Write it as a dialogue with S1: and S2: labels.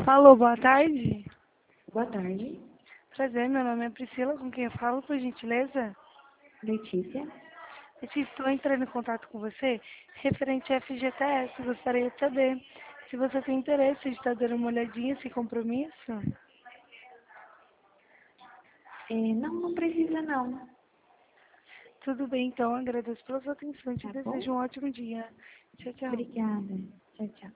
S1: Alô, boa tarde.
S2: Boa tarde.
S1: Prazer, meu nome é Priscila, com quem eu falo, por gentileza?
S2: Letícia.
S1: Estou entrando em contato com você referente a FGTS. Gostaria de saber se você tem interesse de estar dando uma olhadinha sem compromisso.
S2: Não precisa não.
S1: Tudo bem, então. Agradeço pela sua atenção. Te
S2: Tá
S1: desejo
S2: bom?
S1: um ótimo dia. Tchau, tchau.
S2: Obrigada. Tchau, tchau.